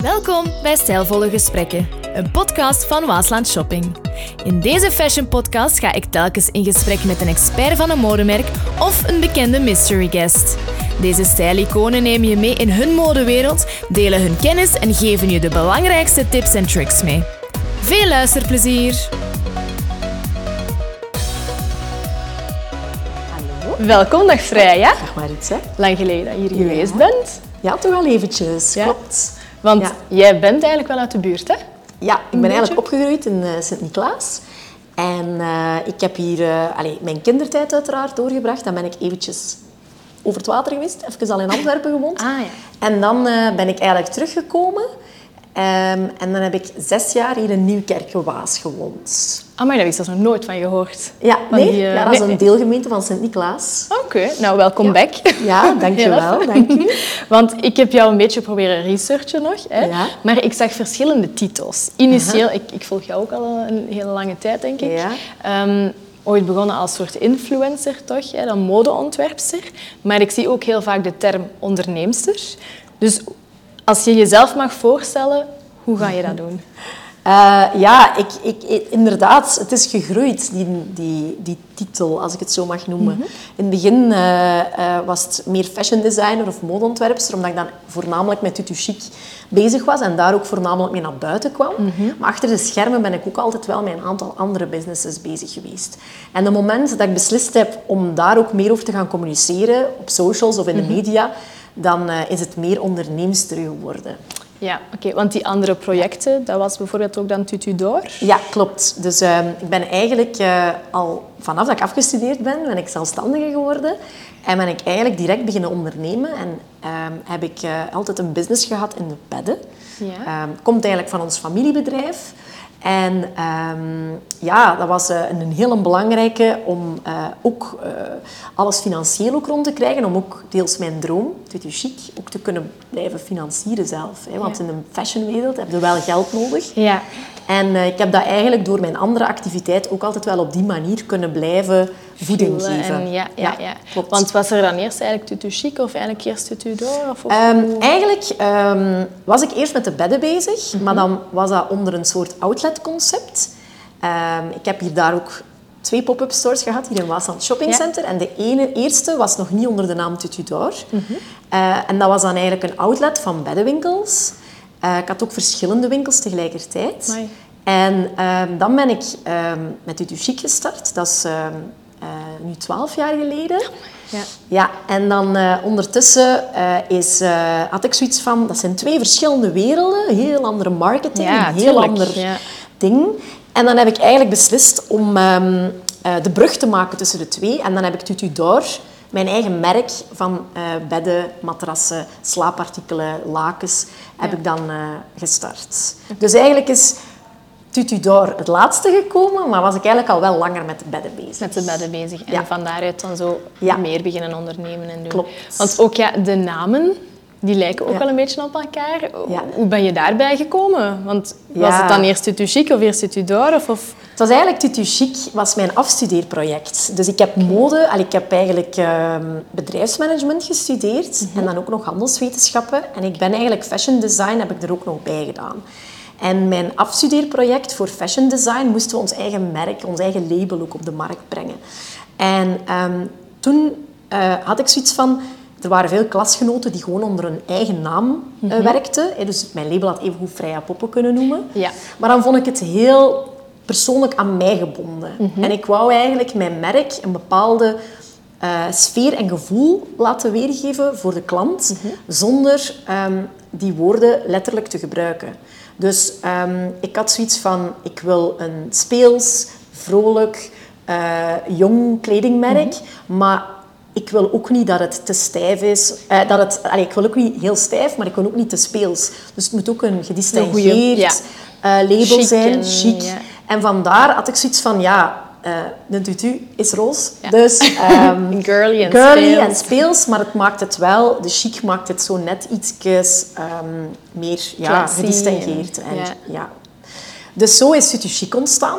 Welkom bij Stijlvolle Gesprekken, een podcast van Waasland Shopping. In deze fashion podcast ga ik telkens in gesprek met een expert van een modemerk of een bekende mystery guest. Deze stijliconen nemen je mee in hun modewereld, delen hun kennis en geven je de belangrijkste tips en tricks mee. Veel luisterplezier! Hallo. Welkom, dag Freya. Dag Maritza. Lang geleden dat je hier geweest bent. Ja, toch al eventjes, klopt. Want jij bent eigenlijk wel uit de buurt, hè? Ja, ik ben eigenlijk opgegroeid in Sint-Niklaas. En ik heb hier mijn kindertijd uiteraard doorgebracht. Dan ben ik eventjes over het water geweest. Even al in Antwerpen gewoond. Ah, ja. En dan ben ik eigenlijk teruggekomen. En dan heb ik 6 jaar hier in Nieuwkerk-Waas gewoond. Ah, maar daar heb ik zelfs nog nooit van gehoord. Ja, Van nee, dat is een deelgemeente van Sint-Niklaas. Oké, nou welkom back. Ja, dankjewel. Dank u. Want ik heb jou een beetje proberen researchen nog. Hè? Ja. Maar ik zag verschillende titels. Initieel, ik volg jou ook al een hele lange tijd, denk ik. Ja. Ooit begonnen als soort influencer, toch? Hè? Dan modeontwerpster. Maar ik zie ook heel vaak de term onderneemster. Dus als je jezelf mag voorstellen, hoe ga je dat doen? Inderdaad, het is gegroeid, die titel, als ik het zo mag noemen. In het begin was het meer fashion designer of modeontwerpster, omdat ik dan voornamelijk met Tutu Chic bezig was en daar ook voornamelijk mee naar buiten kwam. Maar achter de schermen ben ik ook altijd wel met een aantal andere businesses bezig geweest. En het moment dat ik beslist heb om daar ook meer over te gaan communiceren, op socials of in de media, dan is het meer onderneemster geworden. Ja, oké. Want die andere projecten, dat was bijvoorbeeld ook dan Tutu Door? Ja, klopt. Dus ik ben eigenlijk al vanaf dat ik afgestudeerd ben ik zelfstandige geworden. En ben ik eigenlijk direct beginnen ondernemen. En heb ik altijd een business gehad in de bedden. Ja. Komt eigenlijk van ons familiebedrijf. En dat was een heel belangrijke om ook alles financieel ook rond te krijgen. Om ook deels mijn droom, Tutu Chic, ook te kunnen blijven financieren zelf. Hè? Want in de fashionwereld heb je wel geld nodig. Ja. En ik heb dat eigenlijk door mijn andere activiteit ook altijd wel op die manier kunnen blijven voeding geven. Ja, klopt. Want was er dan eerst eigenlijk Tutu Chic of eigenlijk eerst Tutu Door? Eigenlijk was ik eerst met de bedden bezig, maar dan was dat onder een soort outletconcept. Ik heb daar ook 2 pop-up stores gehad, hier in Waasland Shopping Center. En de eerste was nog niet onder de naam Tutu Door. En dat was dan eigenlijk een outlet van beddenwinkels. Ik had ook verschillende winkels tegelijkertijd. Amai. En dan ben ik met Tutu Chic gestart. Dat is nu 12 jaar geleden. Ja, en dan ondertussen had ik zoiets van... Dat zijn 2 verschillende werelden. Heel andere marketing, een heel ander ding. En dan heb ik eigenlijk beslist om de brug te maken tussen de 2. En dan heb ik Tutu Door, mijn eigen merk van bedden, matrassen, slaapartikelen, lakens, heb ik dan gestart. Dus eigenlijk is Tutu Door het laatste gekomen, maar was ik eigenlijk al wel langer met de bedden bezig. Met de bedden bezig. En van daaruit dan zo meer beginnen ondernemen en doen. Klopt. Want ook de namen, die lijken ook wel een beetje op elkaar. Ja. Hoe ben je daarbij gekomen? Want was het dan eerst Tutu Chic of eerst Tutu Door? Of? Het was eigenlijk Tutu Chic, was mijn afstudeerproject. Dus ik heb mode, ik heb eigenlijk bedrijfsmanagement gestudeerd en dan ook nog handelswetenschappen. En ik ben eigenlijk fashion design, heb ik er ook nog bij gedaan. En mijn afstudeerproject voor fashion design moesten we ons eigen merk, ons eigen label ook op de markt brengen. En toen had ik zoiets van... Er waren veel klasgenoten die gewoon onder hun eigen naam werkten. Dus mijn label had evengoed Freya Poppen kunnen noemen. Ja. Maar dan vond ik het heel persoonlijk aan mij gebonden. En ik wou eigenlijk mijn merk een bepaalde sfeer en gevoel laten weergeven voor de klant, zonder die woorden letterlijk te gebruiken. Dus ik had zoiets van, ik wil een speels, vrolijk, jong kledingmerk, maar ik wil ook niet dat het te stijf is. Ik wil ook niet heel stijf, maar ik wil ook niet te speels. Dus het moet ook een gedistingueerd label chic zijn, chic. Ja. En vandaar had ik zoiets van, de tutu is roze. Ja. Dus girly en speels, maar het maakt het wel, de chic maakt het zo net ietsjes meer gedistingueerd. Dus zo is Tutu Chic ontstaan.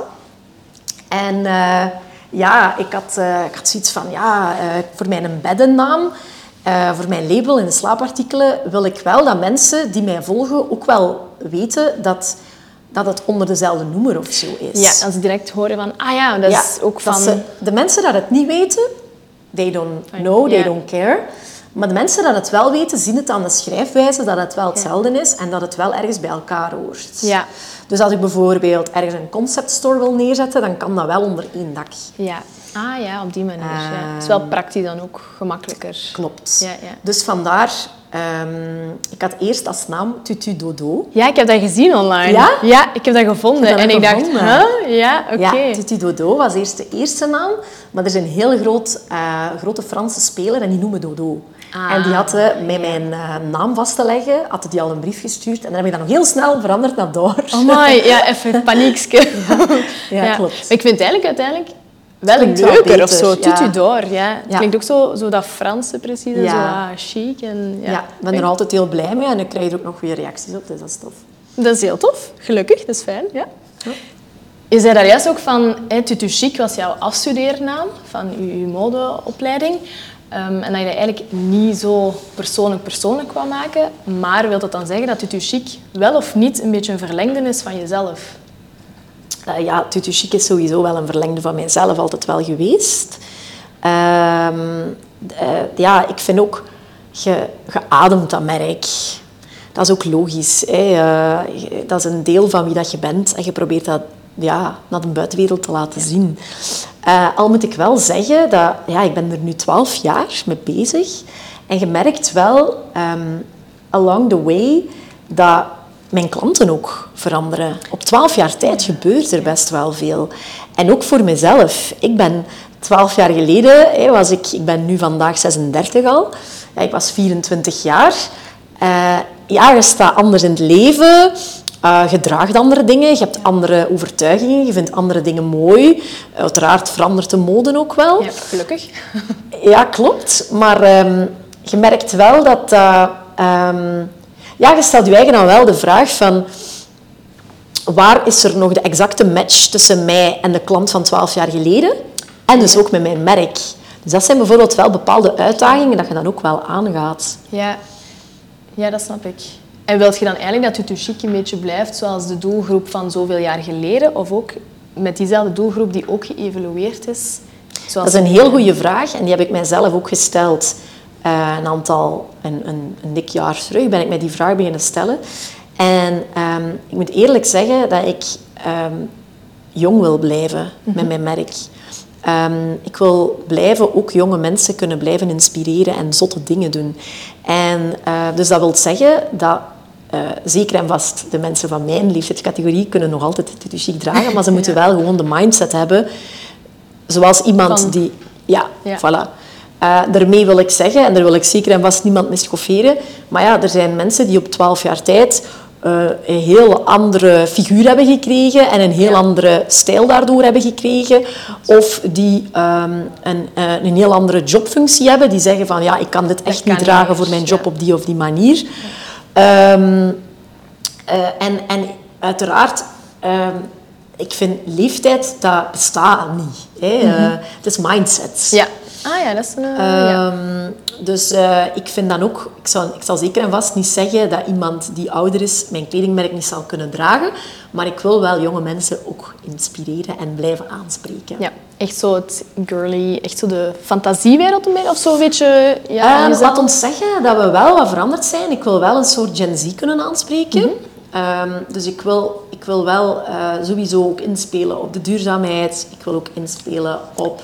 En ik had zoiets van, voor mijn beddennaam voor mijn label in de slaapartikelen wil ik wel dat mensen die mij volgen ook wel weten dat het onder dezelfde noemer of zo is. Ja, als ze direct horen van, dat is ook van... De mensen dat het niet weten, they don't know, they don't care. Maar de mensen dat het wel weten, zien het aan de schrijfwijze dat het wel hetzelfde is en dat het wel ergens bij elkaar hoort. Ja. Dus als ik bijvoorbeeld ergens een conceptstore wil neerzetten, dan kan dat wel onder één dak. Ja. Op die manier. Het is wel praktisch dan ook gemakkelijker. Klopt. Ja. Dus vandaar... ik had eerst als naam Tutu Dodo. Ja, ik heb dat gezien online. Ja? Ja, ik heb dat gevonden. En ik dacht, Ja, oké. Ja, Tutu Dodo was eerst de eerste naam. Maar er is een heel grote Franse speler en die noemen Dodo. En die had met mijn naam vast te leggen, had die al een brief gestuurd. En dan heb ik dat nog heel snel veranderd naar Door. Amai, ja, even paniekske. Ja, klopt. Maar ik vind het uiteindelijk wel Klinkt wel leuker beter, of zo. Tutu ja. Door, ja. Het klinkt ook zo dat Franse precies, en zo chic. En, Ja, ik ben er altijd heel blij mee en ik krijg er ook nog goede reacties op, dus dat is tof. Dat is heel tof, gelukkig, dat is fijn. Ja. Je zei daar juist ook van, Tutu Chic was jouw afstudeernaam van je modeopleiding. En dat je dat eigenlijk niet zo persoonlijk wou maken. Maar wil dat dan zeggen dat Tutu Chic wel of niet een beetje een verlengde is van jezelf? Ja, Tutu Chic is sowieso wel een verlengde van mijzelf altijd wel geweest. Ik vind ook, je ademt dat merk. Dat is ook logisch. Dat is een deel van wie dat je bent en je probeert dat naar de buitenwereld te laten zien. Al moet ik wel zeggen dat ik ben er nu 12 jaar mee bezig. En je merkt wel along the way dat mijn klanten ook veranderen. Op 12 jaar tijd gebeurt er best wel veel. En ook voor mezelf. Ik ben 12 jaar geleden, ik ben nu vandaag 36 al. Ja, ik was 24 jaar. Je staat anders in het leven. Je draagt andere dingen, je hebt andere overtuigingen, je vindt andere dingen mooi. Uiteraard verandert de mode ook wel. Ja, gelukkig. Ja, klopt. Maar je merkt wel dat... je stelt je eigen dan wel de vraag van... Waar is er nog de exacte match tussen mij en de klant van 12 jaar geleden? En dus ook met mijn merk. Dus dat zijn bijvoorbeeld wel bepaalde uitdagingen dat je dan ook wel aangaat. Ja, dat snap ik. En wilt je dan eigenlijk dat Tutu Chic een beetje blijft zoals de doelgroep van zoveel jaar geleden? Of ook met diezelfde doelgroep die ook geëvolueerd is? Dat is een heel goede vraag en die heb ik mijzelf ook gesteld. Een dik jaar terug ben ik mij die vraag beginnen stellen. En ik moet eerlijk zeggen dat ik jong wil blijven met mijn merk. Ik wil blijven ook jonge mensen kunnen blijven inspireren en zotte dingen doen. En dus dat wil zeggen dat zeker en vast de mensen van mijn leeftijdscategorie kunnen nog altijd Tutu Chic dragen, maar ze moeten wel gewoon de mindset hebben zoals iemand die... Ja, voilà. Daarmee wil ik zeggen, en daar wil ik zeker en vast niemand mee schofferen, maar er zijn mensen die op 12 jaar tijd een heel andere figuur hebben gekregen en een heel andere stijl daardoor hebben gekregen. Of die een heel andere jobfunctie hebben. Die zeggen van, ik kan dit echt niet dragen voor mijn job op die of die manier. En uiteraard, ik vind leeftijd, dat bestaat niet. Het is mindset. Ja. Dat is een... Dus ik vind dan ook... Ik zal zeker en vast niet zeggen dat iemand die ouder is mijn kledingmerk niet zal kunnen dragen. Maar ik wil wel jonge mensen ook inspireren en blijven aanspreken. Ja, echt zo het girly, echt zo de fantasiewereld of zo een beetje... Laat ons zeggen dat we wel wat veranderd zijn. Ik wil wel een soort Gen Z kunnen aanspreken. Dus ik wil wel sowieso ook inspelen op de duurzaamheid. Ik wil ook inspelen op...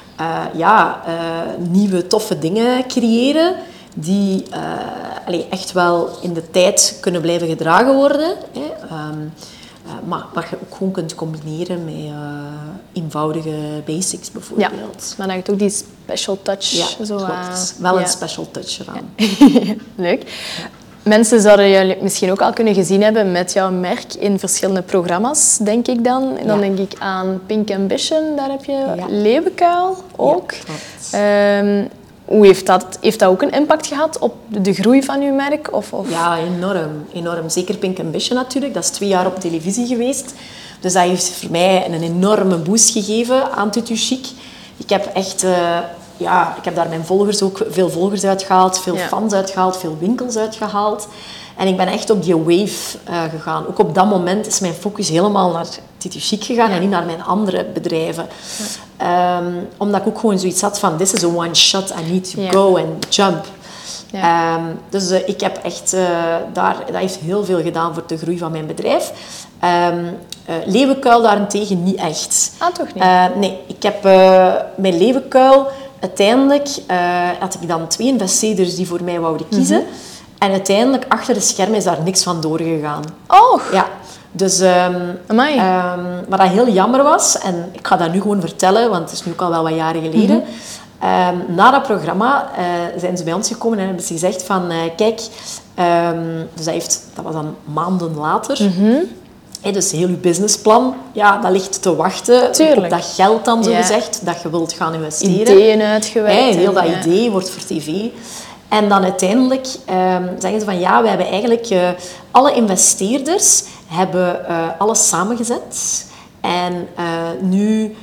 nieuwe toffe dingen creëren die echt wel in de tijd kunnen blijven gedragen worden. Maar wat je ook gewoon kunt combineren met eenvoudige basics bijvoorbeeld. Ja, maar dan heb je ook die special touch. Ja, zo, klopt. Wel een special touch eraan. Ja. Leuk. Mensen zouden je misschien ook al kunnen gezien hebben met jouw merk in verschillende programma's, denk ik dan. En dan denk ik aan Pink Ambition, daar heb je Leeuwenkuil ook. Ja, hoe heeft dat ook een impact gehad op de groei van uw merk? Of? Ja, enorm. Zeker Pink Ambition natuurlijk. Dat is 2 jaar op televisie geweest. Dus dat heeft voor mij een enorme boost gegeven aan Tutu Chic. Ik heb echt ik heb daar mijn volgers ook veel volgers uitgehaald, veel fans uitgehaald, veel winkels uitgehaald. En ik ben echt op die wave gegaan. Ook op dat moment is mijn focus helemaal naar Too Chic gegaan en niet naar mijn andere bedrijven. Ja. Omdat ik ook gewoon zoiets had van, this is a one shot, I need to go and jump. Ja. Dus ik heb echt, dat heeft heel veel gedaan voor de groei van mijn bedrijf. Leeuwenkuil daarentegen niet echt. Toch niet? Nee, ik heb mijn Leeuwenkuil, uiteindelijk had ik dan 2 investeerders die voor mij wouden kiezen. En uiteindelijk, achter de schermen, is daar niks van doorgegaan. Ja. Dus, wat dat heel jammer was, en ik ga dat nu gewoon vertellen, want het is nu ook al wel wat jaren geleden. Na dat programma zijn ze bij ons gekomen en hebben ze gezegd van, kijk, dus dat was dan maanden later. Dus heel je businessplan, dat ligt te wachten op dat geld dan, zo gezegd, dat je wilt gaan investeren. Ideeën uitgewerkt. Heel dat idee wordt voor tv. En dan uiteindelijk zeggen ze van, we hebben eigenlijk alle investeerders hebben alles samengezet. En nu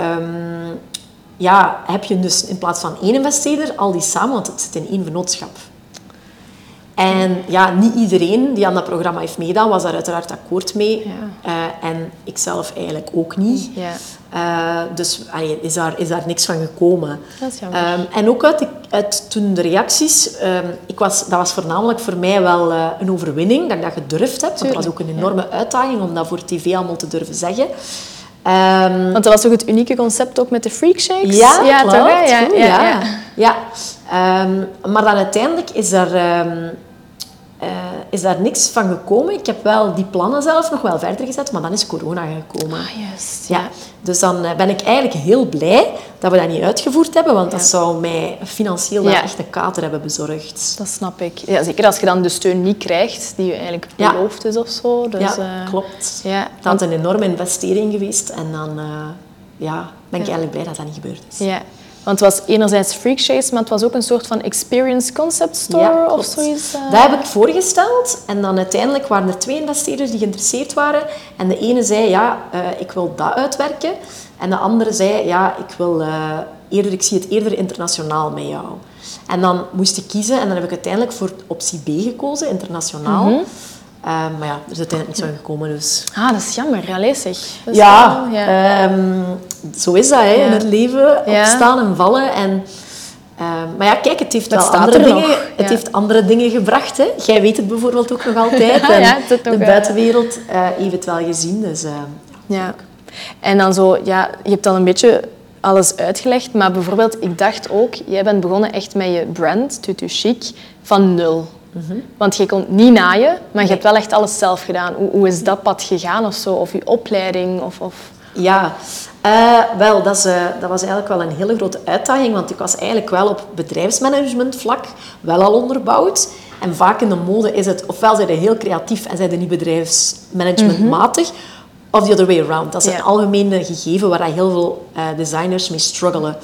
heb je dus in plaats van 1 investeerder al die samen, want het zit in 1 vennootschap. En niet iedereen die aan dat programma heeft meegedaan, was daar uiteraard akkoord mee. En ik zelf eigenlijk ook niet. Dus is daar niks van gekomen. Dat is jammer. En ook uit toen de reacties, dat was voornamelijk voor mij wel een overwinning, dat ik dat gedurfd heb. Want dat was ook een enorme uitdaging om dat voor tv allemaal te durven zeggen. Want dat was toch het unieke concept ook met de freakshakes? Ja, klopt. Toch, ja. Maar dan uiteindelijk is daar niks van gekomen. Ik heb wel die plannen zelf nog wel verder gezet, maar dan is corona gekomen. Juist. Ja. Dus dan ben ik eigenlijk heel blij dat we dat niet uitgevoerd hebben, want dat zou mij financieel wel echt een kater hebben bezorgd. Dat snap ik. Ja, zeker als je dan de steun niet krijgt die je eigenlijk beloofd is of zo. Dus, klopt. Dat had een enorme investering geweest en dan ben ik eigenlijk blij dat dat niet gebeurd is. Ja. Want het was enerzijds freakshakes, maar het was ook een soort van experience concept store of zoiets. Dat heb ik voorgesteld en dan uiteindelijk waren er 2 investeerders die geïnteresseerd waren. En de ene zei, ik wil dat uitwerken. En de andere zei, ik zie het eerder internationaal met jou. En dan moest ik kiezen en dan heb ik uiteindelijk voor optie B gekozen, internationaal. Maar er is uiteindelijk niets van gekomen, dus... Dat is jammer. Allee, zeg. Zo is dat in het leven. Opstaan en vallen. En, maar kijk, het heeft wel andere dingen. Het heeft andere dingen gebracht. Hè. Jij weet het bijvoorbeeld ook nog altijd. En de buitenwereld heeft het wel gezien. Dus, En dan zo, je hebt al een beetje alles uitgelegd, maar bijvoorbeeld, ik dacht ook, jij bent begonnen echt met je brand, Too Chic, van 0. Want je kon niet naaien, maar je hebt wel echt alles zelf gedaan. Hoe is dat pad gegaan of zo? Of je opleiding? Wel, dat was eigenlijk wel een hele grote uitdaging, want ik was eigenlijk wel op bedrijfsmanagement vlak wel al onderbouwd. En vaak in de mode is het, ofwel zijn je heel creatief en zijn je niet bedrijfsmanagementmatig, of the other way around. Dat is een algemene gegeven waar heel veel designers mee struggelen.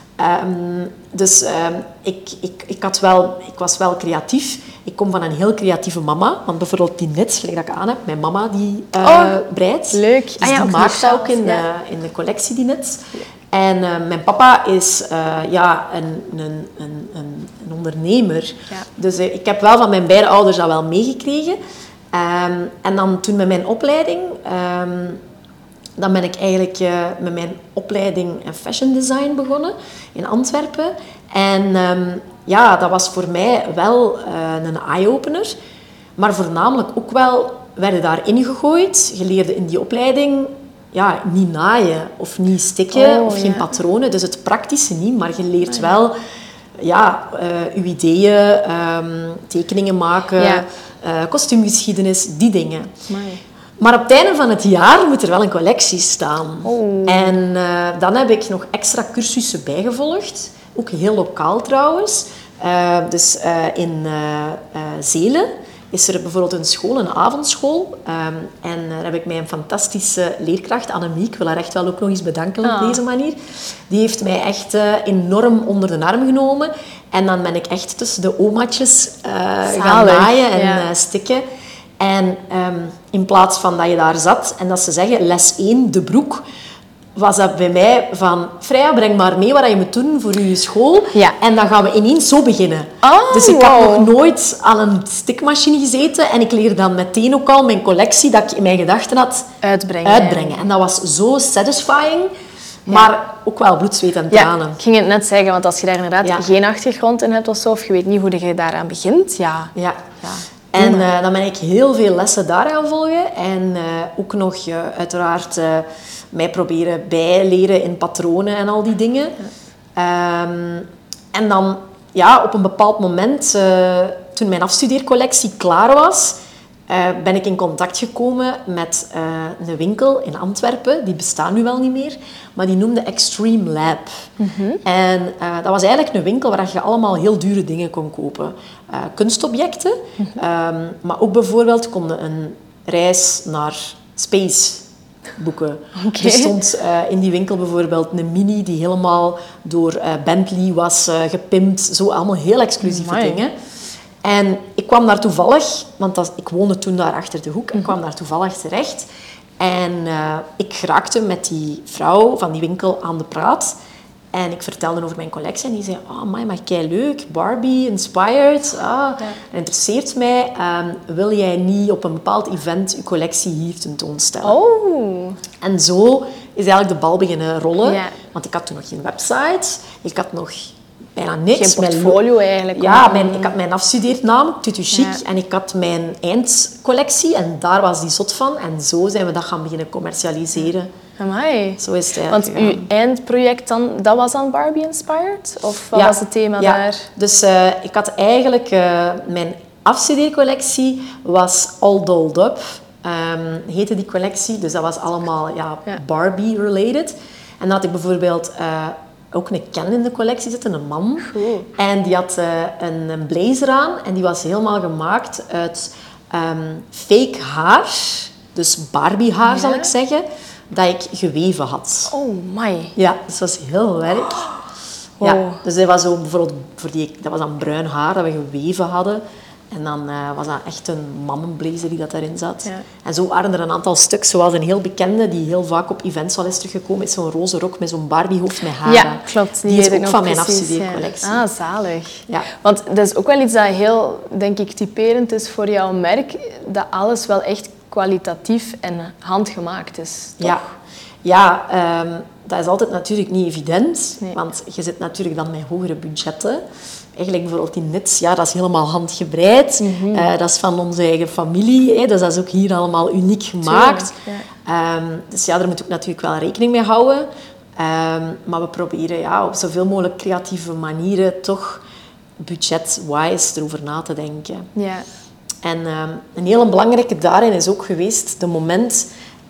Ik was wel creatief. Ik kom van een heel creatieve mama. Want bijvoorbeeld die nets, gelijk dat ik aan heb, mijn mama die breidt. Leuk. Dus die maakt dat ook in de collectie, die nets. En mijn papa is een ondernemer. Dus ik heb wel van mijn beide ouders dat wel meegekregen. En dan toen met mijn opleiding... Dan ben ik eigenlijk met mijn opleiding fashion design begonnen in Antwerpen. En dat was voor mij wel een eye-opener. Maar voornamelijk ook wel werden daarin gegooid. Je leerde in die opleiding niet naaien of niet stikken of geen patronen. Dus het praktische niet, maar je leert wel je ideeën, tekeningen maken, kostuumgeschiedenis, die dingen. Maar op het einde van het jaar moet er wel een collectie staan. En dan heb ik nog extra cursussen bijgevolgd. Ook heel lokaal trouwens. Dus in Zelen is er bijvoorbeeld een school, een avondschool. En daar heb ik mij een fantastische leerkracht, Annemie, ik wil haar echt wel ook nog eens bedanken op deze manier. Die heeft mij echt enorm onder de arm genomen. En dan ben ik echt tussen de omaatjes gaan naaien en stikken. En in plaats van dat je daar zat en dat ze zeggen, les 1, de broek, was dat bij mij van... Freya, breng maar mee wat je moet doen voor je school. Ja. En dan gaan we ineens zo beginnen. Oh, dus ik had nog nooit aan een stikmachine gezeten. En ik leerde dan meteen ook al mijn collectie, dat ik in mijn gedachten had, uitbrengen. En dat was zo satisfying. Maar ook wel bloed, zweet en tranen. Ja, ik ging het net zeggen, want als je daar inderdaad geen achtergrond in hebt of zo, of je weet niet hoe je daaraan begint, ja. En dan ben ik heel veel lessen daar gaan volgen. En ook nog uiteraard mij proberen bijleren in patronen en al die dingen. En dan op een bepaald moment, toen mijn afstudeercollectie klaar was, ben ik in contact gekomen met een winkel in Antwerpen. Die bestaat nu wel niet meer, maar die noemde Extreme Lab. En dat was eigenlijk een winkel waar je allemaal heel dure dingen kon kopen. Kunstobjecten, maar ook bijvoorbeeld konden een reis naar space boeken. Er stond in die winkel bijvoorbeeld een mini die helemaal door Bentley was gepimpt. Zo allemaal heel exclusieve dingen. En ik kwam daar toevallig, want ik woonde toen daar achter de hoek, en ik kwam daar toevallig terecht. En ik geraakte met die vrouw van die winkel aan de praat. En ik vertelde over mijn collectie en die zei, maar kei leuk, Barbie, inspired, dat interesseert mij. Wil jij niet op een bepaald event je collectie hier tentoonstellen? Oh. En zo is eigenlijk de bal beginnen rollen. Ja. Want ik had toen nog geen website, ik had nog bijna niks. Geen portfolio eigenlijk. Ja, ik had mijn afstudeernaam, Tutu Chic, en ik had mijn eindcollectie en daar was die zot van. En zo zijn we dat gaan beginnen commercialiseren. Amai. Zo is het eigenlijk. Want uw eindproject dan, dat was dan Barbie Inspired? Of wat was het thema daar? Dus ik had eigenlijk... mijn afstudeercollectie was All Dolled Up, heette die collectie. Dus dat was allemaal Barbie-related. En dan had ik bijvoorbeeld... ook een Ken in de collectie zitten, een man. Cool. En die had een blazer aan en die was helemaal gemaakt uit fake haar. Dus Barbie haar, zal ik zeggen, dat ik geweven had. Oh, my. Ja, dus dat was heel veel werk. Wow. Ja, dus dat was zo bijvoorbeeld dat was dan bruin haar dat we geweven hadden. En dan was dat echt een mannenblazer die dat daarin zat. Ja. En zo waren er een aantal stuks, zoals een heel bekende, die heel vaak op events al is teruggekomen, is zo'n roze rok met zo'n Barbiehoofd met haren. Ja, klopt. Die is ook van mijn afstudeercollectie. Ja. Zalig. Ja. Want dat is ook wel iets dat heel, denk ik, typerend is voor jouw merk, dat alles wel echt kwalitatief en handgemaakt is, toch? Ja, dat is altijd natuurlijk niet evident, want je zit natuurlijk dan met hogere budgetten. Eigenlijk bijvoorbeeld die nits, dat is helemaal handgebreid. Dat is van onze eigen familie, dus dat is ook hier allemaal uniek gemaakt. Dus daar moet ik natuurlijk wel rekening mee houden. Maar we proberen op zoveel mogelijk creatieve manieren toch budget-wise erover na te denken. Ja. En een hele belangrijke daarin is ook geweest het moment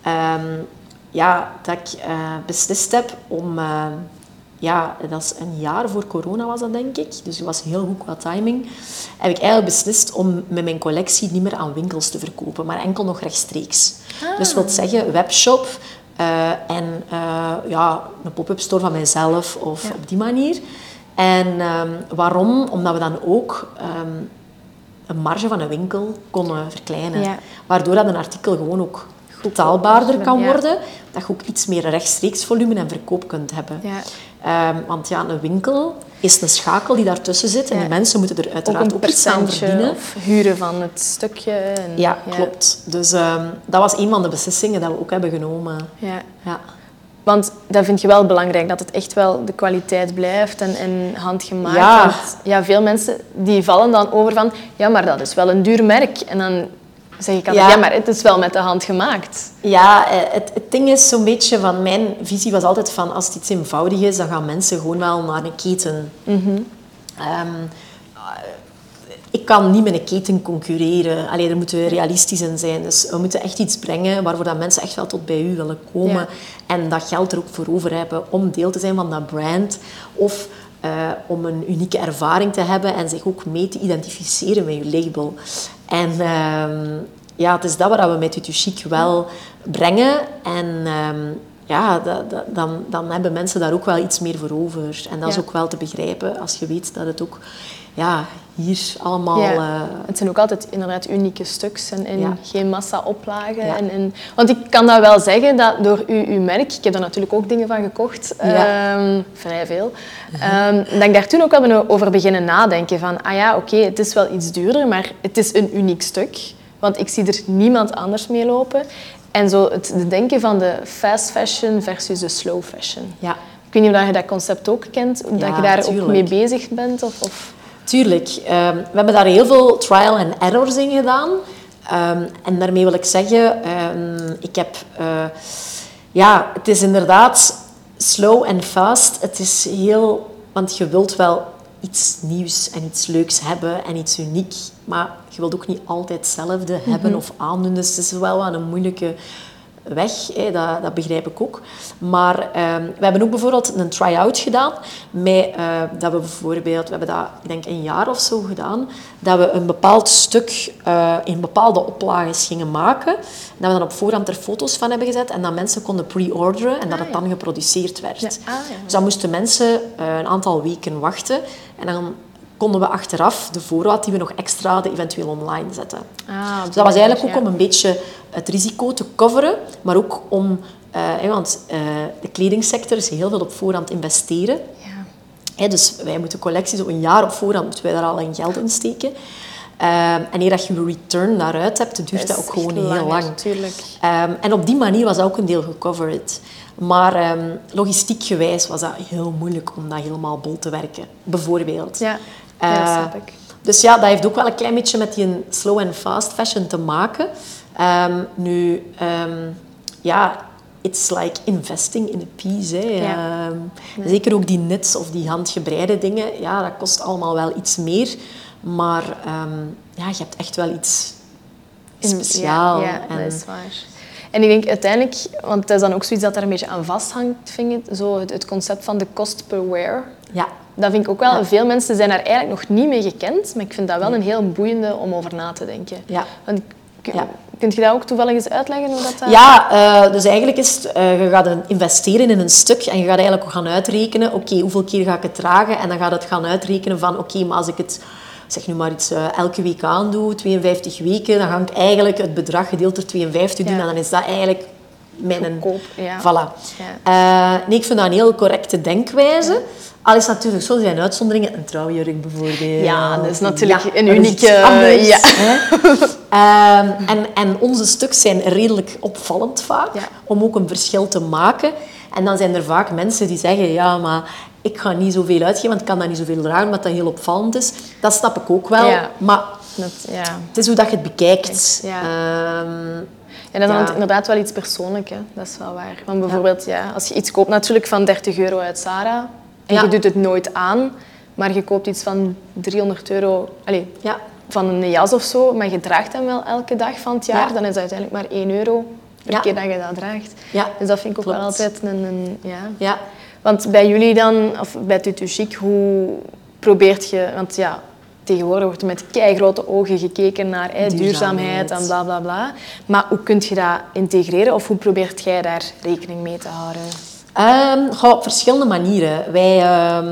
dat ik beslist heb om... dat is een jaar voor corona was dat, denk ik. Dus het was heel goed qua timing. Heb ik eigenlijk beslist om met mijn collectie niet meer aan winkels te verkopen, maar enkel nog rechtstreeks. Dus dat wil zeggen webshop en een pop-up store van mijzelf of op die manier. En waarom? Omdat we dan ook een marge van een winkel konden verkleinen. Ja. Waardoor dat een artikel gewoon ook betaalbaarder kan worden. Dat je ook iets meer rechtstreeks volume en verkoop kunt hebben. Ja. Want een winkel is een schakel die daartussen zit. En die mensen moeten er uiteraard ook iets aan verdienen. Of huren van het stukje. En, klopt. Dus dat was een van de beslissingen dat we ook hebben genomen. Ja. Want dat vind je wel belangrijk, dat het echt wel de kwaliteit blijft en handgemaakt. Want veel mensen die vallen dan over van... Ja, maar dat is wel een duur merk. En dan zeg ik altijd, maar het is wel met de hand gemaakt. Ja, het ding is zo'n beetje van... Mijn visie was altijd van, als het iets eenvoudig is, dan gaan mensen gewoon wel naar een keten. Ik kan niet met een keten concurreren. Er moeten realistisch in zijn. Dus we moeten echt iets brengen waarvoor dat mensen echt wel tot bij u willen komen. Ja. En dat geld er ook voor over hebben om deel te zijn van dat brand. Of om een unieke ervaring te hebben en zich ook mee te identificeren met je label. En het is dat wat we met Tutu Chic wel brengen. En dan hebben mensen daar ook wel iets meer voor over. En dat is ook wel te begrijpen als je weet dat het ook hier allemaal... Het zijn ook altijd inderdaad unieke stuks en geen massa-oplagen. Ja. Want ik kan dat wel zeggen, dat door uw merk, ik heb daar natuurlijk ook dingen van gekocht, vrij veel, dat ik daar toen ook wel ben over beginnen nadenken van, oké, het is wel iets duurder, maar het is een uniek stuk. Want ik zie er niemand anders mee lopen. En zo het denken van de fast fashion versus de slow fashion. Ja. Ik weet niet of je dat concept ook kent, of dat je daar ook mee bezig bent. Of... Tuurlijk. We hebben daar heel veel trial and errors in gedaan. En daarmee wil ik zeggen, ik heb... het is inderdaad slow en fast. Het is heel... Want je wilt wel iets nieuws en iets leuks hebben en iets uniek. Maar je wilt ook niet altijd hetzelfde hebben of aandoen. Dus het is wel een moeilijke weg. Dat begrijp ik ook. Maar we hebben ook bijvoorbeeld een try-out gedaan. Dat we bijvoorbeeld... We hebben dat, ik denk, een jaar of zo gedaan. Dat we een bepaald stuk in bepaalde oplages gingen maken. Dat we dan op voorhand er foto's van hebben gezet. En dat mensen konden pre-orderen. En dat het dan geproduceerd werd. Dus dan moesten mensen een aantal weken wachten. En dan konden we achteraf de voorraad die we nog extra hadden eventueel online zetten. Dus dat was eigenlijk ook om een beetje het risico te coveren, maar ook om... want de kledingsector is heel veel op voorhand investeren. Ja. Dus wij moeten collecties op een jaar op voorhand moeten wij daar al in geld in steken. En eer dat je een return daaruit hebt, duurt dat ook gewoon heel lang. En op die manier was dat ook een deel gecoverd. Maar logistiek gewijs was dat heel moeilijk om dat helemaal bol te werken, bijvoorbeeld. Ja, snap ik. Dus dat heeft ook wel een klein beetje met die slow en fast fashion te maken. It's like investing in a piece. Zeker ook die knits of die handgebreide dingen, dat kost allemaal wel iets meer. Maar je hebt echt wel iets speciaals. Ja, dat is waar. En ik denk uiteindelijk, want het is dan ook zoiets dat daar een beetje aan vasthangt, vind ik, zo het concept van de cost per wear. Ja. Dat vind ik ook wel. Ja. Veel mensen zijn daar eigenlijk nog niet mee gekend, maar ik vind dat wel een heel boeiende om over na te denken. Ja. Want, kunt je dat ook toevallig eens uitleggen? Hoe dat Ja, dus eigenlijk is het, je gaat investeren in een stuk en je gaat eigenlijk ook gaan uitrekenen, hoeveel keer ga ik het dragen? En dan gaat het gaan uitrekenen van, maar als ik het, zeg nu maar iets, elke week aandoe, 52 weken, dan ga ik eigenlijk het bedrag gedeeld door 52 doen en dan is dat eigenlijk mijn... Goedkoop, Voilà. Ja. Nee, ik vind dat een heel correcte denkwijze. Ja. Al is het natuurlijk zo, er zijn uitzonderingen. Een trouwjurk bijvoorbeeld. Ja, dat is natuurlijk een unieke... En onze stuks zijn redelijk opvallend vaak, om ook een verschil te maken. En dan zijn er vaak mensen die zeggen, maar ik ga niet zoveel uitgeven, want ik kan dat niet zoveel dragen, omdat dat heel opvallend is. Dat snap ik ook wel. Ja. Maar het is hoe dat je het bekijkt. Ja, dat is dan inderdaad wel iets persoonlijks. Hè. Dat is wel waar. Want bijvoorbeeld, als je iets koopt natuurlijk van €30 uit Zara en je doet het nooit aan, maar je koopt iets van €300 van een jas of zo, maar je draagt hem wel elke dag van het jaar, dan is dat uiteindelijk maar €1 per keer dat je dat draagt. Ja. Dus dat vind ik ook wel altijd een... Want bij jullie dan, of bij Tutu Chic, hoe probeert je... Want tegenwoordig wordt er met keigrote ogen gekeken naar duurzaamheid en bla bla bla. Maar hoe kun je dat integreren of hoe probeert jij daar rekening mee te houden? Op verschillende manieren. Wij...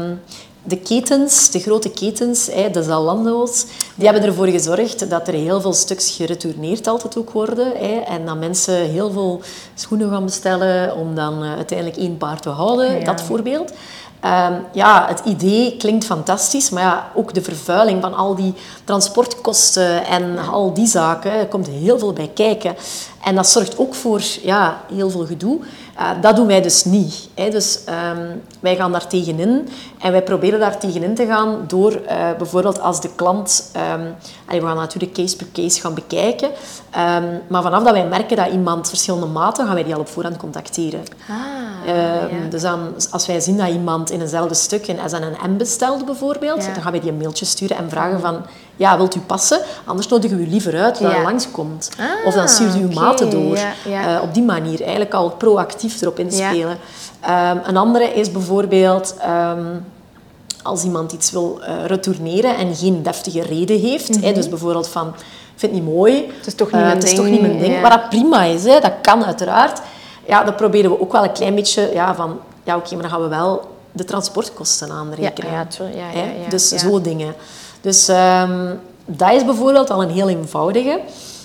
De grote ketens, de Zalando's, die hebben ervoor gezorgd dat er heel veel stuks geretourneerd altijd ook worden. En dat mensen heel veel schoenen gaan bestellen om dan uiteindelijk 1 paar te houden, dat voorbeeld. Het idee klinkt fantastisch, maar ook de vervuiling van al die transportkosten en al die zaken, er komt heel veel bij kijken. En dat zorgt ook voor heel veel gedoe. Dat doen wij dus niet. Dus wij gaan daar tegenin en wij proberen daar tegenin te gaan door bijvoorbeeld als de klant... we gaan natuurlijk case per case gaan bekijken. Maar vanaf dat wij merken dat iemand verschillende maten, gaan wij die al op voorhand contacteren. Dus dan, als wij zien dat iemand in eenzelfde stuk een S en een M bestelt bijvoorbeeld, dan gaan wij die een mailtje sturen en vragen van... wilt u passen? Anders nodigen we u liever uit dat u langskomt. Of dan stuurt u uw maten door. Op die manier eigenlijk al proactief erop inspelen. Een andere is bijvoorbeeld... als iemand iets wil retourneren en geen deftige reden heeft. Dus bijvoorbeeld van... Ik vind het niet mooi. Het is toch niet mijn ding. Wat dat prima is. Dat kan uiteraard. dan proberen we ook wel een klein beetje van... Ja, oké, maar dan gaan we wel de transportkosten aanrekenen. Dus zo dingen. Dus dat is bijvoorbeeld al een heel eenvoudige.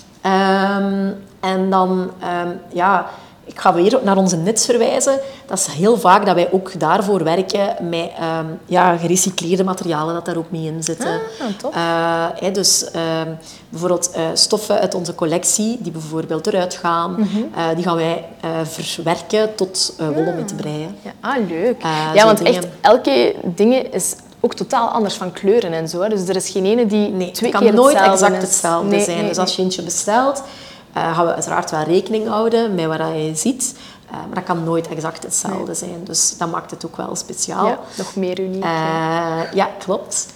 En dan... ik ga weer naar onze nits verwijzen. Dat is heel vaak dat wij ook daarvoor werken met gerecycleerde materialen dat daar ook mee in zitten. Dus bijvoorbeeld stoffen uit onze collectie die bijvoorbeeld eruit gaan, die gaan wij verwerken tot wol om mee te breien. Leuk. Want dingen. Echt elke ding is ook totaal anders van kleuren en zo. Dus er is geen ene die twee keer hetzelfde is. Het kan nooit exact hetzelfde zijn. Dus als je eentje bestelt, gaan we uiteraard wel rekening houden met wat je ziet. Maar dat kan nooit exact hetzelfde zijn. Dus dat maakt het ook wel speciaal. Ja, nog meer uniek. Ja, klopt.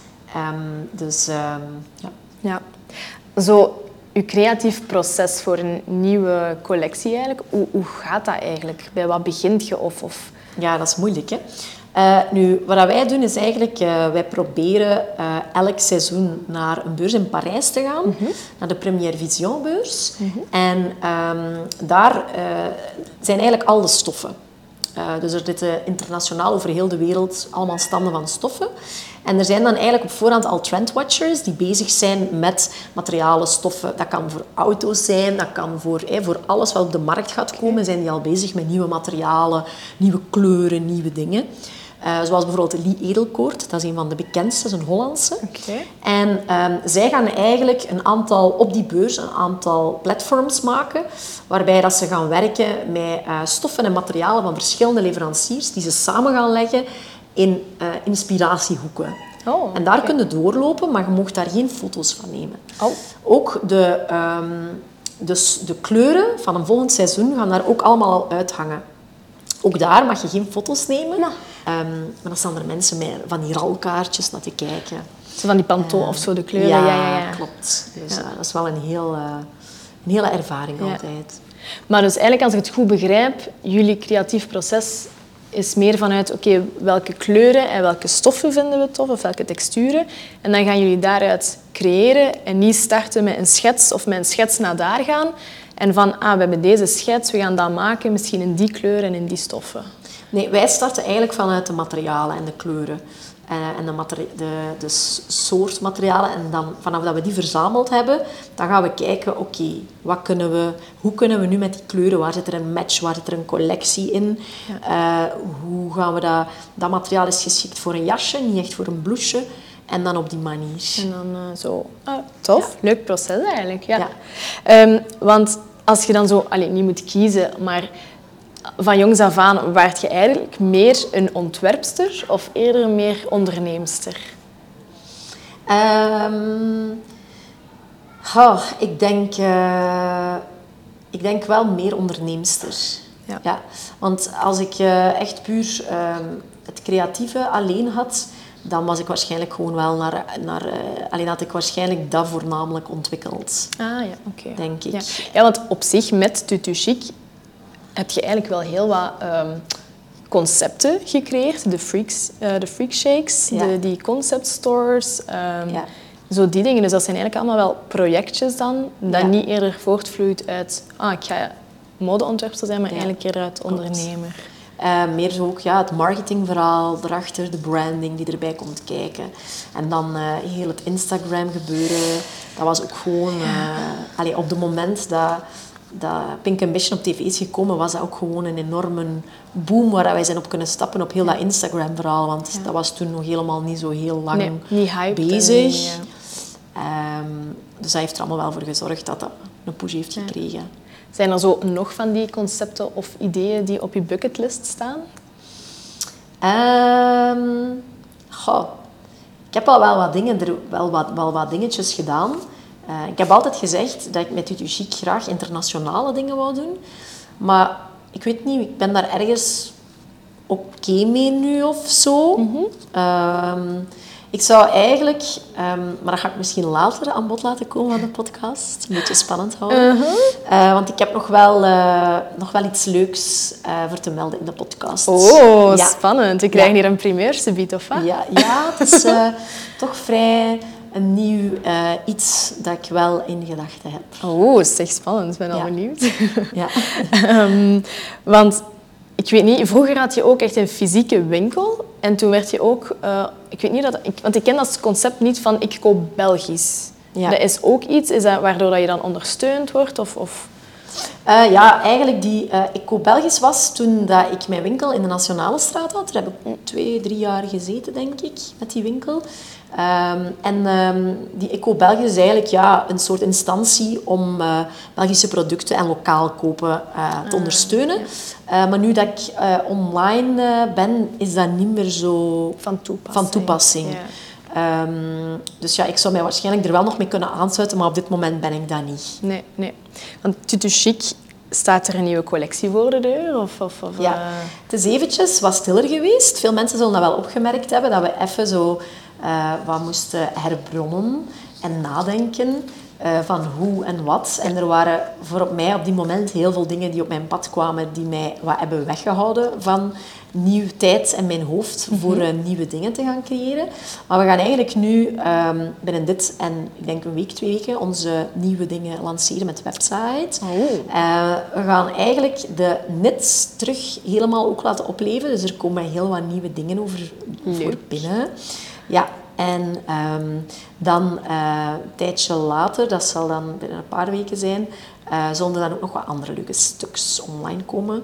Zo, uw creatief proces voor een nieuwe collectie eigenlijk. Hoe gaat dat eigenlijk? Bij wat begint je? Of... Ja, dat is moeilijk, hè. Nu, wat wij doen is eigenlijk, wij proberen elk seizoen naar een beurs in Parijs te gaan, naar de Première Vision beurs. En daar zijn eigenlijk al de stoffen. Dus er zitten internationaal over heel de wereld allemaal standen van stoffen. En er zijn dan eigenlijk op voorhand al trendwatchers die bezig zijn met materialen, stoffen. Dat kan voor auto's zijn, dat kan voor alles wat op de markt gaat komen, zijn die al bezig met nieuwe materialen, nieuwe kleuren, nieuwe dingen. Zoals bijvoorbeeld de Lee Edelkoort, dat is een van de bekendste, een Hollandse. En zij gaan eigenlijk op die beurs een aantal platforms maken, waarbij dat ze gaan werken met stoffen en materialen van verschillende leveranciers, die ze samen gaan leggen in inspiratiehoeken. En daar kun je doorlopen, maar je mag daar geen foto's van nemen. Ook de kleuren van een volgend seizoen gaan daar ook allemaal al uithangen. Ook daar mag je geen foto's nemen. Maar dan staan er mensen met van die ralkaartjes naar te kijken. Zo van die Pantone of zo, de kleuren. Ja, klopt. Dus dat is wel een hele ervaring altijd. Maar dus eigenlijk, als ik het goed begrijp, jullie creatief proces is meer vanuit, welke kleuren en welke stoffen vinden we tof, of welke texturen. En dan gaan jullie daaruit creëren en niet starten met een schets of met een schets naar daar gaan. En van, we hebben deze schets, we gaan dat maken, misschien in die kleuren en in die stoffen. Nee, wij starten eigenlijk vanuit de materialen en de kleuren. En de soort materialen. En dan, vanaf dat we die verzameld hebben, dan gaan we kijken, hoe kunnen we nu met die kleuren, waar zit er een match, waar zit er een collectie in? Hoe gaan we dat materiaal is geschikt voor een jasje, niet echt voor een blouseje. En dan op die manier. En dan zo. Tof, leuk proces eigenlijk. Ja. Want als je dan zo, niet moet kiezen, maar van jongs af aan, waart je eigenlijk meer een ontwerpster of eerder meer onderneemster? Ik denk wel meer onderneemster. Ja. Want als ik echt puur het creatieve alleen had, dan was ik waarschijnlijk gewoon wel alleen had ik waarschijnlijk dat voornamelijk ontwikkeld. Denk ik. Ja, want op zich met Tutu Chic heb je eigenlijk wel heel wat concepten gecreëerd. De freak shakes, die concept stores, zo die dingen. Dus dat zijn eigenlijk allemaal wel projectjes dan, dat niet eerder voortvloeit uit ik ga modeontwerper zijn, maar eigenlijk eerder uit ondernemer. Meer zo ook het marketingverhaal erachter, de branding die erbij komt kijken. En dan heel het Instagram gebeuren. Dat was ook gewoon... op het moment dat Pink Ambition op tv is gekomen, was dat ook gewoon een enorme boom waar wij zijn op kunnen stappen op heel dat Instagram-verhaal. Want dat was toen nog helemaal niet zo heel lang niet hyped bezig. Dus dat heeft er allemaal wel voor gezorgd dat dat een push heeft gekregen. Zijn er zo nog van die concepten of ideeën die op je bucketlist staan? Ik heb al wel wat dingen, wel wat dingetjes gedaan. Ik heb altijd gezegd dat ik met Tutu Chic graag internationale dingen wou doen. Maar ik weet niet, ik ben daar ergens oké mee nu of zo. Ik zou eigenlijk, maar dat ga ik misschien later aan bod laten komen van de podcast. Een beetje spannend houden. Want ik heb nog wel iets leuks voor te melden in de podcast. Spannend. Ik krijg hier een primeursubiet, of wat? Ja, het is toch vrij een nieuw iets dat ik wel in gedachten heb. Oh, dat is echt spannend. Ik ben al benieuwd. Ja. Want ik weet niet, vroeger had je ook echt een fysieke winkel. En toen werd je ook... ik weet niet want ik ken dat concept niet van ik koop Belgisch. Ja. Dat is ook iets, is dat waardoor dat je dan ondersteund wordt? Of? Ja, eigenlijk ik koop Belgisch was toen dat ik mijn winkel in de Nationale Straat had. Daar heb ik 2-3 jaar gezeten, denk ik, met die winkel. Die Eco Belgisch is eigenlijk een soort instantie om Belgische producten en lokaal kopen te ondersteunen. Ja. Maar nu dat ik online ben, is dat niet meer zo van toepassing. Ja. Dus ik zou mij waarschijnlijk er wel nog mee kunnen aansluiten, maar op dit moment ben ik dat niet. Nee. Want Tutu Chic, staat er een nieuwe collectie voor de deur? Ja, het is eventjes wat stiller geweest. Veel mensen zullen dat wel opgemerkt hebben, dat we even zo wat moesten herbronnen en nadenken van hoe en wat. En er waren voor mij op die moment heel veel dingen die op mijn pad kwamen die mij wat hebben weggehouden van nieuw tijd in mijn hoofd voor nieuwe dingen te gaan creëren. Maar we gaan eigenlijk nu binnen dit en ik denk een week, 2 weken onze nieuwe dingen lanceren met de website. We gaan eigenlijk de knits terug helemaal ook laten opleven. Dus er komen heel wat nieuwe dingen over voor binnen. Ja, en dan een tijdje later, dat zal dan binnen een paar weken zijn, zullen er dan ook nog wat andere leuke stuks online komen.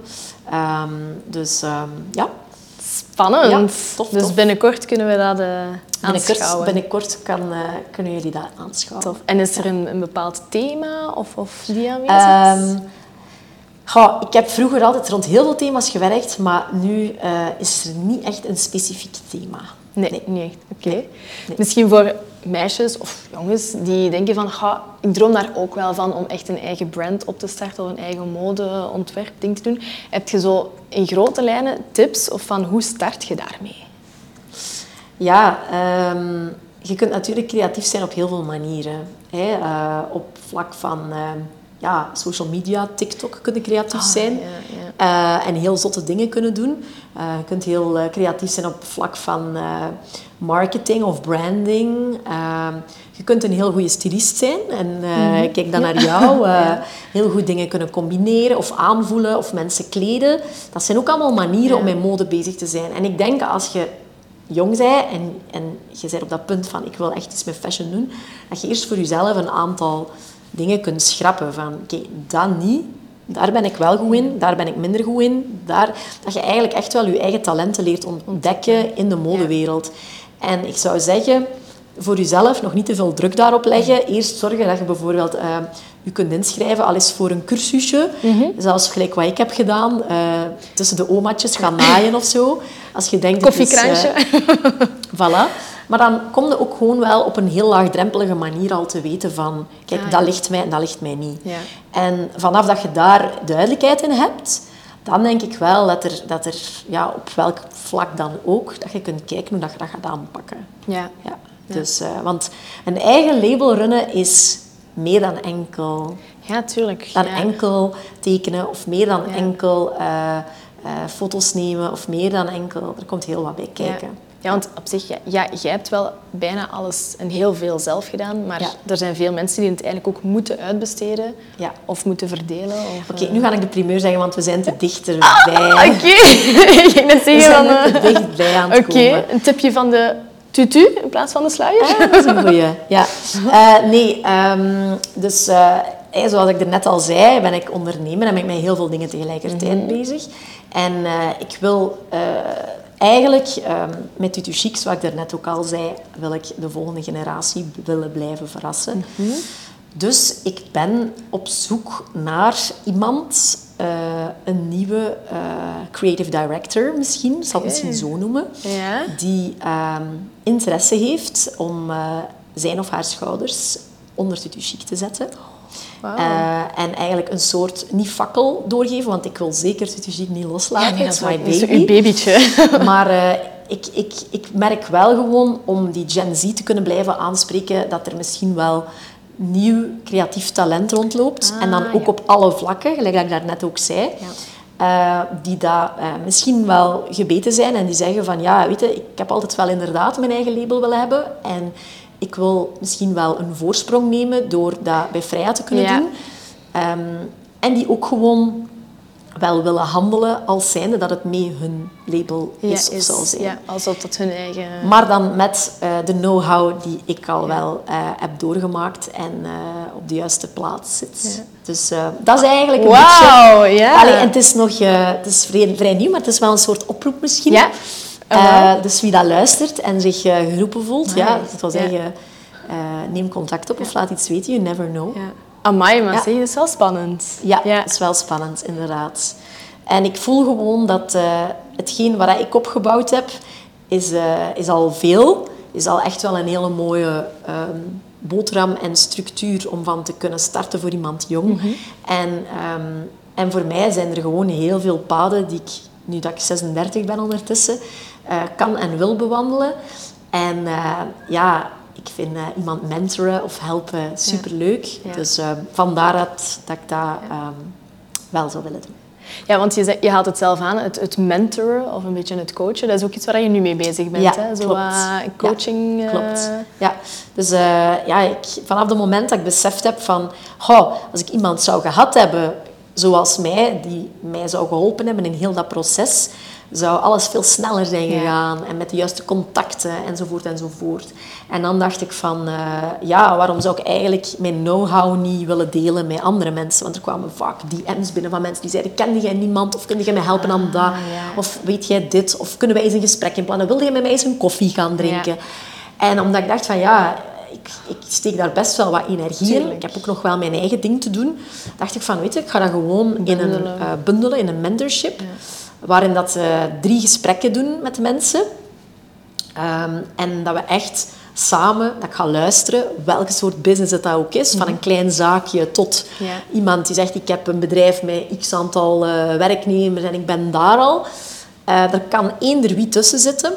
Spannend. Ja, tof. Dus binnenkort kunnen we dat aanschouwen. Binnenkort kunnen jullie dat aanschouwen. Tof. En is er een bepaald thema of die aanwezig is? Ik heb vroeger altijd rond heel veel thema's gewerkt, maar nu is er niet echt een specifiek thema. Nee, niet echt. Oké. Nee. Misschien voor meisjes of jongens die denken van, ik droom daar ook wel van om echt een eigen brand op te starten of een eigen modeontwerpding te doen. Heb je zo in grote lijnen tips of van hoe start je daarmee? Ja, je kunt natuurlijk creatief zijn op heel veel manieren. Op vlak van social media, TikTok kunnen creatief zijn. En heel zotte dingen kunnen doen. Je kunt heel creatief zijn op vlak van marketing of branding. Je kunt een heel goede stylist zijn. En kijk dan naar jou. Heel goed dingen kunnen combineren of aanvoelen of mensen kleden. Dat zijn ook allemaal manieren om met mode bezig te zijn. En ik denk als je jong bent en je bent op dat punt van ik wil echt iets met fashion doen, dat je eerst voor jezelf een aantal dingen kunt schrappen van dat niet, daar ben ik wel goed in, daar ben ik minder goed in. Dat je eigenlijk echt wel je eigen talenten leert ontdekken in de modewereld. En ik zou zeggen, voor jezelf nog niet te veel druk daarop leggen. Eerst zorgen dat je bijvoorbeeld je kunt inschrijven, al is voor een cursusje. Zelfs gelijk wat ik heb gedaan, tussen de omaatjes gaan naaien of zo. Als je denkt, koffiekransje. Voilà. Maar dan kom je ook gewoon wel op een heel laagdrempelige manier al te weten van, kijk, dat ligt mij en dat ligt mij niet. Ja. En vanaf dat je daar duidelijkheid in hebt, dan denk ik wel dat er op welk vlak dan ook, dat je kunt kijken hoe dat je dat gaat aanpakken. Ja. Dus, want een eigen label runnen is meer dan enkel... Ja, tuurlijk. Dan enkel tekenen of meer dan enkel foto's nemen of meer dan enkel... Er komt heel wat bij kijken. Ja, want op zich, jij hebt wel bijna alles en heel veel zelf gedaan, maar er zijn veel mensen die het eigenlijk ook moeten uitbesteden of moeten verdelen. Oké, nu ga ik de primeur zeggen, want we zijn te dichterbij. Oké. Ik ging net zeggen we zijn te dichtbij aan het komen. Oké, een tipje van de tutu in plaats van de sluier? Dat is een goeie. Ja. Zoals ik er net al zei, ben ik ondernemer en ben ik met heel veel dingen tegelijkertijd bezig. En ik wil... Eigenlijk, met Tutu Chic, zoals ik daarnet ook al zei, wil ik de volgende generatie willen blijven verrassen. Dus ik ben op zoek naar iemand, een nieuwe creative director misschien, ik zal het misschien zo noemen, die interesse heeft om zijn of haar schouders onder Tutu Chic te zetten. Wow. En eigenlijk een soort, niet fakkel doorgeven, want ik wil zeker Tutu Chic niet loslaten. Dat is my baby. Uw babytje. Maar ik merk wel gewoon, om die Gen Z te kunnen blijven aanspreken, dat er misschien wel nieuw creatief talent rondloopt. En dan ook op alle vlakken, gelijk dat ik daarnet ook zei. Die daar misschien wel gebeten zijn en die zeggen van, weet je, ik heb altijd wel inderdaad mijn eigen label willen hebben. En ik wil misschien wel een voorsprong nemen door dat bij Freya te kunnen doen. En die ook gewoon wel willen handelen als zijnde dat het mee hun label is of zou zijn. Ja, alsof dat hun eigen... Maar dan met de know-how die ik al wel heb doorgemaakt en op de juiste plaats zit. Ja. Dus dat is eigenlijk een beetje... Ja. Allee, en het is nog het is vrij nieuw, maar het is wel een soort oproep misschien. Ja. Dus wie dat luistert en zich geroepen voelt, dat wil zeggen, neem contact op of laat iets weten, you never know. Ja. Amai, maar zeg, dat is wel spannend. Ja, dat is wel spannend, inderdaad. En ik voel gewoon dat hetgeen wat ik opgebouwd heb, is al veel. Is al echt wel een hele mooie boterham en structuur om van te kunnen starten voor iemand jong. Mm-hmm. En voor mij zijn er gewoon heel veel paden die ik, nu dat ik 36 ben ondertussen, kan en wil bewandelen. En ik vind iemand mentoren of helpen superleuk. Ja. Dus vandaar dat ik dat wel zou willen doen. Ja, want je haalt het zelf aan, het mentoren of een beetje het coachen. Dat is ook iets waar je nu mee bezig bent. Ja, hè? Zo klopt. coaching. Ja, klopt. Ja. Dus vanaf het moment dat ik beseft heb van... als ik iemand zou gehad hebben zoals mij, die mij zou geholpen hebben in heel dat proces, zou alles veel sneller zijn gegaan. En met de juiste contacten, enzovoort, enzovoort. En dan dacht ik van... waarom zou ik eigenlijk mijn know-how niet willen delen met andere mensen? Want er kwamen vaak DM's binnen van mensen die zeiden... Kende jij niemand? Of kun jij mij helpen aan dat? Ja. Of weet jij dit? Of kunnen wij eens een gesprek inplannen? Wilde jij met mij eens een koffie gaan drinken? Ja. En omdat ik dacht van... Ik steek daar best wel wat energie in. Ik heb ook nog wel mijn eigen ding te doen. Dacht ik van, ik ga dat gewoon bundelen in een mentorship. Ja. Waarin dat 3 gesprekken doen met de mensen. En dat we echt samen, dat ik ga luisteren, welke soort business het dat ook is. Van een klein zaakje tot iemand die zegt, ik heb een bedrijf met x aantal werknemers en ik ben daar al. Er kan eender wie tussen zitten.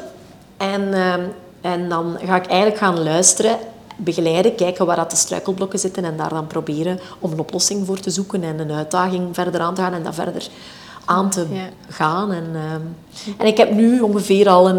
En dan ga ik eigenlijk gaan luisteren, begeleiden, kijken waar dat de struikelblokken zitten en daar dan proberen om een oplossing voor te zoeken en een uitdaging verder aan te gaan en dat verder aan te gaan. En ik heb nu ongeveer al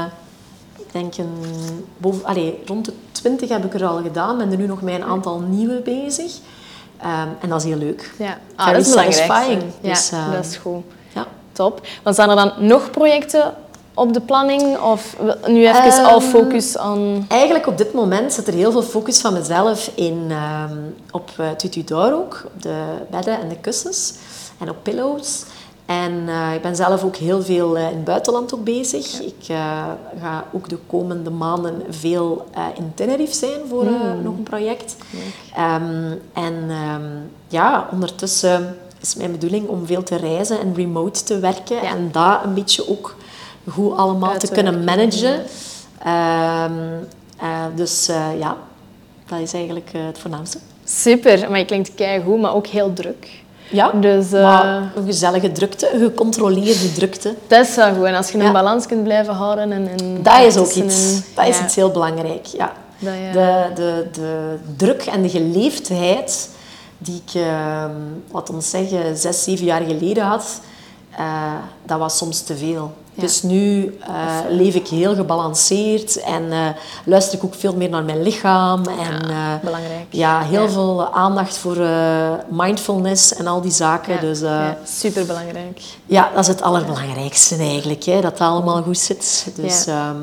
rond de 20 heb ik er al gedaan. Ben er nu nog met een aantal nieuwe bezig. En dat is heel leuk. Ja, dat is belangrijk. Dus, dat is goed. Ja. Top. Want zijn er dan nog projecten op de planning? Of nu even al focus aan... Eigenlijk op dit moment zit er heel veel focus van mezelf op Tutu Door ook. Op de bedden en de kussens. En op pillows. En ik ben zelf ook heel veel in het buitenland ook bezig. Ja. Ik ga ook de komende maanden veel in Tenerife zijn voor nog een project. Ondertussen is mijn bedoeling om veel te reizen en remote te werken. Ja. En dat een beetje ook goed allemaal te kunnen managen. Dat is eigenlijk het voornaamste. Super, maar je klinkt keigoed, maar ook heel druk. Ja, dus, maar een gezellige drukte, een gecontroleerde drukte. Dat is wel goed. En als je een balans kunt blijven houden... Dat is ook iets. Dat is iets heel belangrijk, ja. De druk en de geleefdheid die ik, laat ons zeggen, 6, 7 jaar geleden had, dat was soms te veel. Ja. Dus nu leef ik heel gebalanceerd en luister ik ook veel meer naar mijn lichaam. En, belangrijk. Ja, heel veel aandacht voor mindfulness en al die zaken. Ja, dus, superbelangrijk. Ja, dat is het allerbelangrijkste eigenlijk, hè, dat het allemaal goed zit. Dus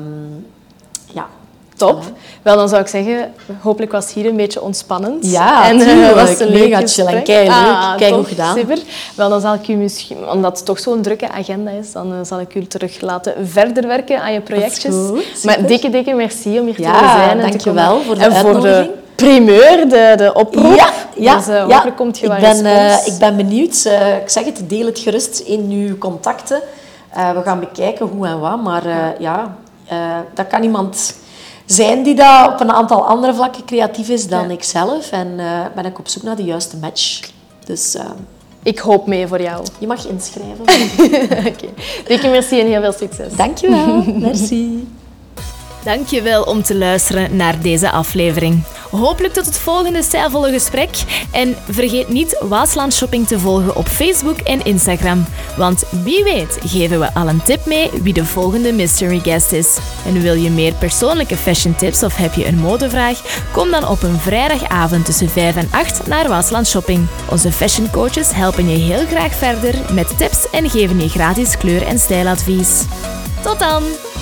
top. Wel, dan zou ik zeggen, hopelijk was het hier een beetje ontspannend. Ja, en was een mega chill en keileuk. Kijk goed gedaan. Super. Wel, dan zal ik u misschien, omdat het toch zo'n drukke agenda is, dan zal ik u terug laten verder werken aan je projectjes. Maar dikke merci om hier te zijn. Dank je wel voor de uitnodiging. Voor de primeur, de oproep. Ja, dus hopelijk komt je wel respons. Ik ben benieuwd. Ik zeg het, deel het gerust in uw contacten. We gaan bekijken hoe en wat, maar dat kan iemand zijn die daar op een aantal andere vlakken creatief is dan ikzelf. En ben ik op zoek naar de juiste match. Dus, ik hoop mee voor jou. Je mag inschrijven. Oké. Dikke merci en heel veel succes. Dankjewel. Merci. Dankjewel om te luisteren naar deze aflevering. Hopelijk tot het volgende stijlvolle gesprek. En vergeet niet Waasland Shopping te volgen op Facebook en Instagram. Want wie weet geven we al een tip mee wie de volgende mystery guest is. En wil je meer persoonlijke fashion tips of heb je een modevraag? Kom dan op een vrijdagavond tussen 5 en 8 naar Waasland Shopping. Onze fashion coaches helpen je heel graag verder met tips en geven je gratis kleur- en stijladvies. Tot dan!